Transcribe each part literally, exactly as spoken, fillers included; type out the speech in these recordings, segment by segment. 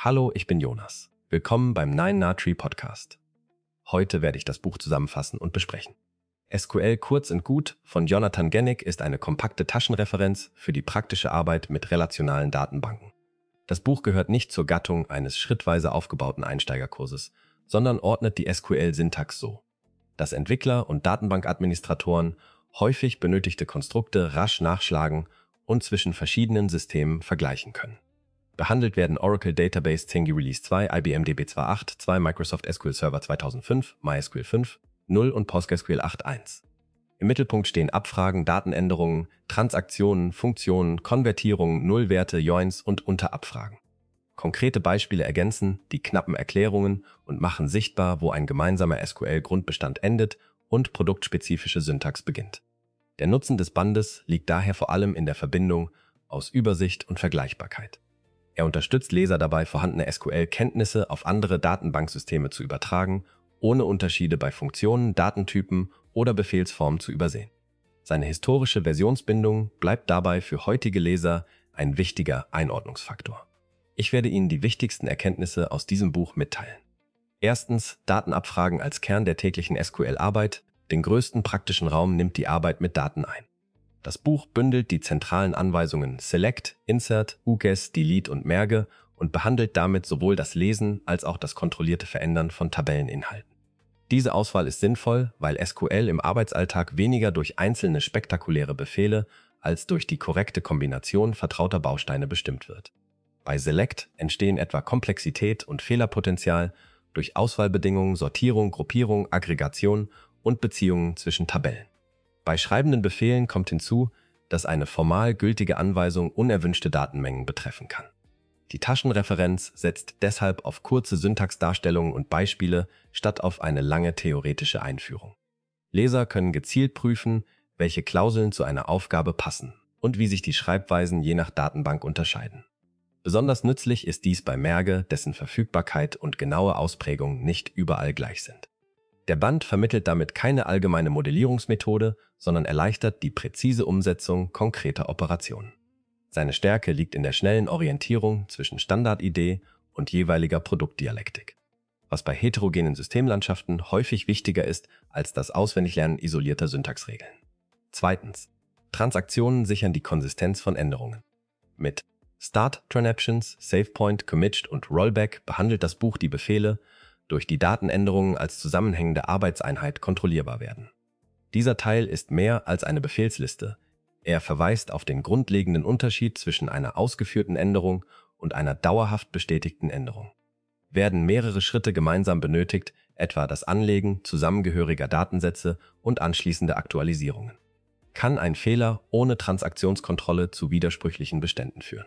Hallo, ich bin Jonas. Willkommen beim Nine Na Tree Podcast. Heute werde ich das Buch zusammenfassen und besprechen. S Q L kurz und gut von Jonathan Gennick ist eine kompakte Taschenreferenz für die praktische Arbeit mit relationalen Datenbanken. Das Buch gehört nicht zur Gattung eines schrittweise aufgebauten Einsteigerkurses, sondern ordnet die S Q L-Syntax so, dass Entwickler und Datenbankadministratoren häufig benötigte Konstrukte rasch nachschlagen und zwischen verschiedenen Systemen vergleichen können. Behandelt werden Oracle Database Zingy Release zwei, I B M D B zwei Punkt acht, zwei, Microsoft S Q L Server zweitausendfünf, MySQL fünf Punkt null und PostgreSQL acht Punkt eins. Im Mittelpunkt stehen Abfragen, Datenänderungen, Transaktionen, Funktionen, Konvertierungen, Nullwerte, Joins und Unterabfragen. Konkrete Beispiele ergänzen die knappen Erklärungen und machen sichtbar, wo ein gemeinsamer S Q L-Grundbestand endet und produktspezifische Syntax beginnt. Der Nutzen des Bandes liegt daher vor allem in der Verbindung aus Übersicht und Vergleichbarkeit. Er unterstützt Leser dabei, vorhandene S Q L-Kenntnisse auf andere Datenbanksysteme zu übertragen, ohne Unterschiede bei Funktionen, Datentypen oder Befehlsformen zu übersehen. Seine historische Versionsbindung bleibt dabei für heutige Leser ein wichtiger Einordnungsfaktor. Ich werde Ihnen die wichtigsten Erkenntnisse aus diesem Buch mitteilen. Erstens, Datenabfragen als Kern der täglichen S Q L-Arbeit. Den größten praktischen Raum nimmt die Arbeit mit Daten ein. Das Buch bündelt die zentralen Anweisungen Select, Insert, Uguess, Delete und Merge und behandelt damit sowohl das Lesen als auch das kontrollierte Verändern von Tabelleninhalten. Diese Auswahl ist sinnvoll, weil S Q L im Arbeitsalltag weniger durch einzelne spektakuläre Befehle als durch die korrekte Kombination vertrauter Bausteine bestimmt wird. Bei Select entstehen etwa Komplexität und Fehlerpotenzial durch Auswahlbedingungen, Sortierung, Gruppierung, Aggregation und Beziehungen zwischen Tabellen. Bei schreibenden Befehlen kommt hinzu, dass eine formal gültige Anweisung unerwünschte Datenmengen betreffen kann. Die Taschenreferenz setzt deshalb auf kurze Syntaxdarstellungen und Beispiele statt auf eine lange theoretische Einführung. Leser können gezielt prüfen, welche Klauseln zu einer Aufgabe passen und wie sich die Schreibweisen je nach Datenbank unterscheiden. Besonders nützlich ist dies bei Merge, dessen Verfügbarkeit und genaue Ausprägung nicht überall gleich sind. Der Band vermittelt damit keine allgemeine Modellierungsmethode, sondern erleichtert die präzise Umsetzung konkreter Operationen. Seine Stärke liegt in der schnellen Orientierung zwischen Standardidee und jeweiliger Produktdialektik, was bei heterogenen Systemlandschaften häufig wichtiger ist als das Auswendiglernen isolierter Syntaxregeln. Zweitens. Transaktionen sichern die Konsistenz von Änderungen. Mit Start Tranactions, SavePoint, Commit und Rollback behandelt das Buch die Befehle, durch die Datenänderungen als zusammenhängende Arbeitseinheit kontrollierbar werden. Dieser Teil ist mehr als eine Befehlsliste. Er verweist auf den grundlegenden Unterschied zwischen einer ausgeführten Änderung und einer dauerhaft bestätigten Änderung. Werden mehrere Schritte gemeinsam benötigt, etwa das Anlegen zusammengehöriger Datensätze und anschließende Aktualisierungen, kann ein Fehler ohne Transaktionskontrolle zu widersprüchlichen Beständen führen.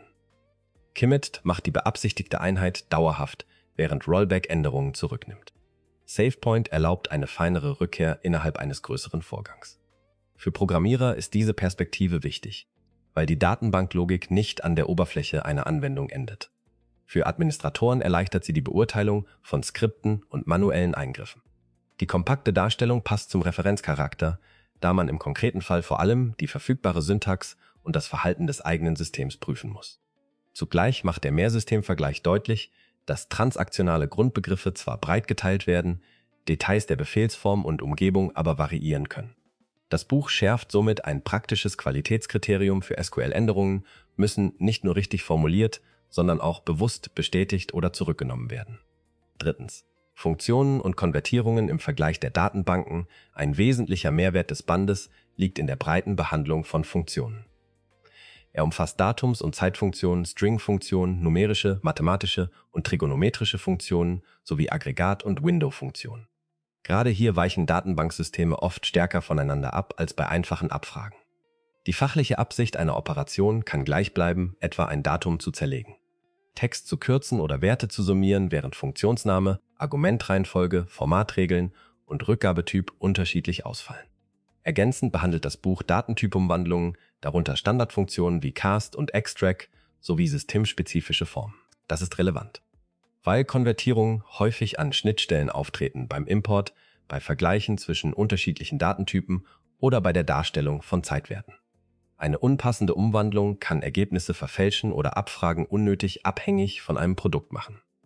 Commit macht die beabsichtigte Einheit dauerhaft, während Rollback Änderungen zurücknimmt. SavePoint erlaubt eine feinere Rückkehr innerhalb eines größeren Vorgangs. Für Programmierer ist diese Perspektive wichtig, weil die Datenbanklogik nicht an der Oberfläche einer Anwendung endet. Für Administratoren erleichtert sie die Beurteilung von Skripten und manuellen Eingriffen. Die kompakte Darstellung passt zum Referenzcharakter, da man im konkreten Fall vor allem die verfügbare Syntax und das Verhalten des eigenen Systems prüfen muss. Zugleich macht der Mehrsystemvergleich deutlich, dass transaktionale Grundbegriffe zwar breit geteilt werden, Details der Befehlsform und Umgebung aber variieren können. Das Buch schärft somit ein praktisches Qualitätskriterium für S Q L-Änderungen, müssen nicht nur richtig formuliert, sondern auch bewusst bestätigt oder zurückgenommen werden. Drittens. Funktionen und Konvertierungen im Vergleich der Datenbanken. Ein wesentlicher Mehrwert des Bandes liegt in der breiten Behandlung von Funktionen. Er umfasst Datums- und Zeitfunktionen, String-Funktionen, numerische, mathematische und trigonometrische Funktionen sowie Aggregat- und Window-Funktionen. Gerade hier weichen Datenbanksysteme oft stärker voneinander ab als bei einfachen Abfragen. Die fachliche Absicht einer Operation kann gleich bleiben, etwa ein Datum zu zerlegen, Text zu kürzen oder Werte zu summieren, während Funktionsname, Argumentreihenfolge, Formatregeln und Rückgabetyp unterschiedlich ausfallen. Ergänzend behandelt das Buch Datentypumwandlungen, darunter Standardfunktionen wie Cast und Extract sowie systemspezifische Formen. Das ist relevant, weil Konvertierungen häufig an Schnittstellen auftreten beim Import, bei Vergleichen zwischen unterschiedlichen Datentypen oder bei der Darstellung von Zeitwerten. Eine unpassende Umwandlung kann Ergebnisse verfälschen oder Abfragen unnötig abhängig von einem Produkt machen.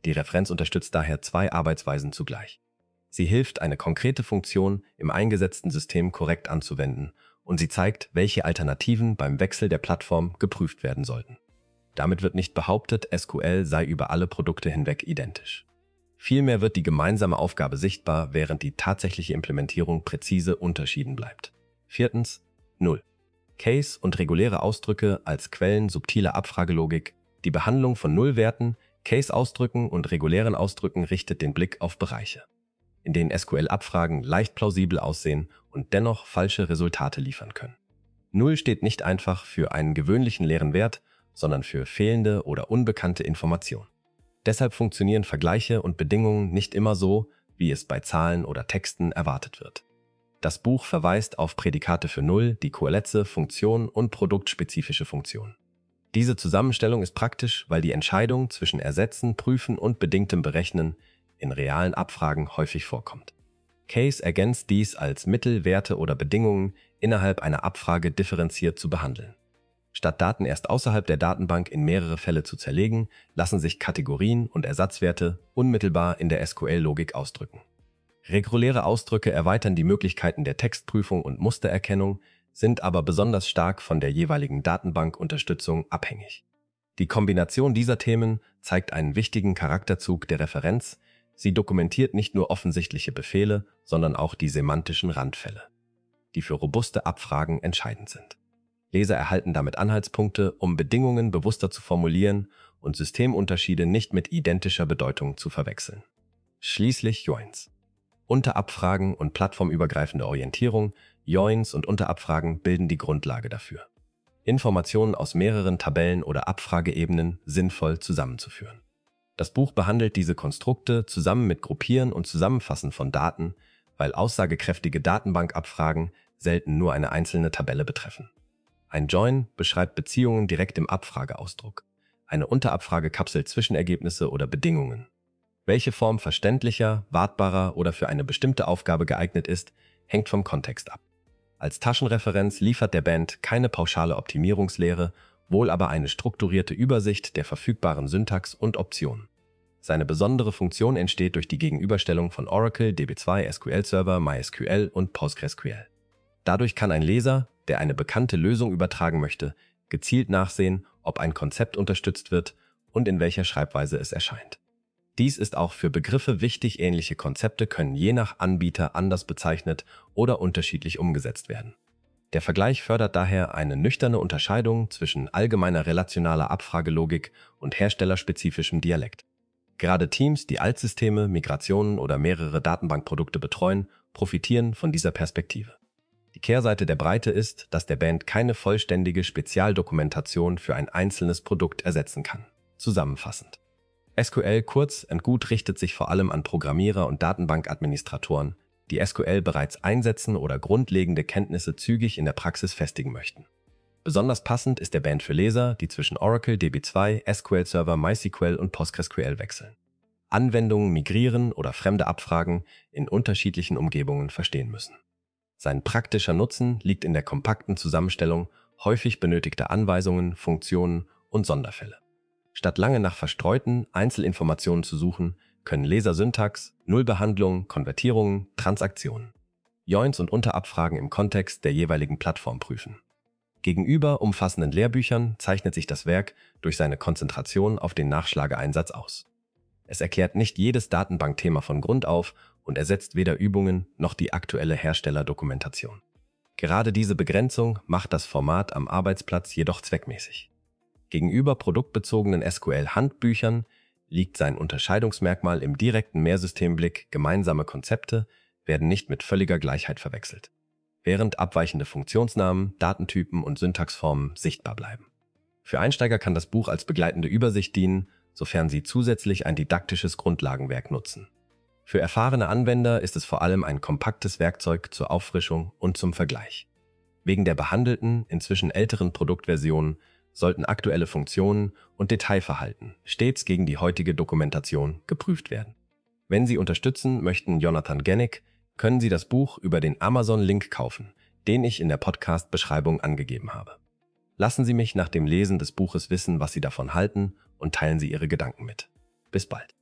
Die Referenz unterstützt daher zwei Arbeitsweisen zugleich. Sie hilft, eine konkrete Funktion im eingesetzten System korrekt anzuwenden, und sie zeigt, welche Alternativen beim Wechsel der Plattform geprüft werden sollten. Damit wird nicht behauptet, S Q L sei über alle Produkte hinweg identisch. Vielmehr wird die gemeinsame Aufgabe sichtbar, während die tatsächliche Implementierung präzise unterschieden bleibt. Viertens. null. Case und reguläre Ausdrücke als Quellen subtiler Abfragelogik. Die Behandlung von Nullwerten, Case-Ausdrücken und regulären Ausdrücken richtet den Blick auf Bereiche, in denen S Q L-Abfragen leicht plausibel aussehen und dennoch falsche Resultate liefern können. Null steht nicht einfach für einen gewöhnlichen leeren Wert, sondern für fehlende oder unbekannte Information. Deshalb funktionieren Vergleiche und Bedingungen nicht immer so, wie es bei Zahlen oder Texten erwartet wird. Das Buch verweist auf Prädikate für Null, die Koaletze, Funktion und produktspezifische Funktionen. Diese Zusammenstellung ist praktisch, weil die Entscheidung zwischen Ersetzen, Prüfen und bedingtem Berechnen in realen Abfragen häufig vorkommt. Case ergänzt dies als Mittel, Werte oder Bedingungen innerhalb einer Abfrage differenziert zu behandeln. Statt Daten erst außerhalb der Datenbank in mehrere Fälle zu zerlegen, lassen sich Kategorien und Ersatzwerte unmittelbar in der S Q L-Logik ausdrücken. Reguläre Ausdrücke erweitern die Möglichkeiten der Textprüfung und Mustererkennung, sind aber besonders stark von der jeweiligen Datenbankunterstützung abhängig. Die Kombination dieser Themen zeigt einen wichtigen Charakterzug der Referenz. Sie dokumentiert nicht nur offensichtliche Befehle, sondern auch die semantischen Randfälle, die für robuste Abfragen entscheidend sind. Leser erhalten damit Anhaltspunkte, um Bedingungen bewusster zu formulieren und Systemunterschiede nicht mit identischer Bedeutung zu verwechseln. Schließlich Joins. Unterabfragen und plattformübergreifende Orientierung, Joins und Unterabfragen bilden die Grundlage dafür, Informationen aus mehreren Tabellen oder Abfrageebenen sinnvoll zusammenzuführen. Das Buch behandelt diese Konstrukte zusammen mit Gruppieren und Zusammenfassen von Daten, weil aussagekräftige Datenbankabfragen selten nur eine einzelne Tabelle betreffen. Ein Join beschreibt Beziehungen direkt im Abfrageausdruck. Eine Unterabfrage kapselt Zwischenergebnisse oder Bedingungen. Welche Form verständlicher, wartbarer oder für eine bestimmte Aufgabe geeignet ist, hängt vom Kontext ab. Als Taschenreferenz liefert der Band keine pauschale Optimierungslehre, wohl aber eine strukturierte Übersicht der verfügbaren Syntax und Optionen. Seine besondere Funktion entsteht durch die Gegenüberstellung von Oracle, D B zwei, S Q L Server, MySQL und PostgreSQL. Dadurch kann ein Leser, der eine bekannte Lösung übertragen möchte, gezielt nachsehen, ob ein Konzept unterstützt wird und in welcher Schreibweise es erscheint. Dies ist auch für Begriffe wichtig, ähnliche Konzepte können je nach Anbieter anders bezeichnet oder unterschiedlich umgesetzt werden. Der Vergleich fördert daher eine nüchterne Unterscheidung zwischen allgemeiner relationaler Abfragelogik und herstellerspezifischem Dialekt. Gerade Teams, die Altsysteme, Migrationen oder mehrere Datenbankprodukte betreuen, profitieren von dieser Perspektive. Die Kehrseite der Breite ist, dass der Band keine vollständige Spezialdokumentation für ein einzelnes Produkt ersetzen kann. Zusammenfassend: S Q L kurz und gut richtet sich vor allem an Programmierer und Datenbankadministratoren, die S Q L bereits einsetzen oder grundlegende Kenntnisse zügig in der Praxis festigen möchten. Besonders passend ist der Band für Leser, die zwischen Oracle, D B zwei, S Q L Server, MySQL und PostgreSQL wechseln, Anwendungen migrieren oder fremde Abfragen in unterschiedlichen Umgebungen verstehen müssen. Sein praktischer Nutzen liegt in der kompakten Zusammenstellung häufig benötigter Anweisungen, Funktionen und Sonderfälle. Statt lange nach verstreuten Einzelinformationen zu suchen, können Leser Syntax, Nullbehandlung, Konvertierungen, Transaktionen, Joins und Unterabfragen im Kontext der jeweiligen Plattform prüfen. Gegenüber umfassenden Lehrbüchern zeichnet sich das Werk durch seine Konzentration auf den Nachschlageeinsatz aus. Es erklärt nicht jedes Datenbankthema von Grund auf und ersetzt weder Übungen noch die aktuelle Herstellerdokumentation. Gerade diese Begrenzung macht das Format am Arbeitsplatz jedoch zweckmäßig. Gegenüber produktbezogenen S Q L-Handbüchern liegt sein Unterscheidungsmerkmal im direkten Mehrsystemblick. Gemeinsame Konzepte werden nicht mit völliger Gleichheit verwechselt, während abweichende Funktionsnamen, Datentypen und Syntaxformen sichtbar bleiben. Für Einsteiger kann das Buch als begleitende Übersicht dienen, sofern sie zusätzlich ein didaktisches Grundlagenwerk nutzen. Für erfahrene Anwender ist es vor allem ein kompaktes Werkzeug zur Auffrischung und zum Vergleich. Wegen der behandelten, inzwischen älteren Produktversionen sollten aktuelle Funktionen und Detailverhalten stets gegen die heutige Dokumentation geprüft werden. Wenn Sie unterstützen möchten Jonathan Genick, können Sie das Buch über den Amazon-Link kaufen, den ich in der Podcast-Beschreibung angegeben habe. Lassen Sie mich nach dem Lesen des Buches wissen, was Sie davon halten, und teilen Sie Ihre Gedanken mit. Bis bald.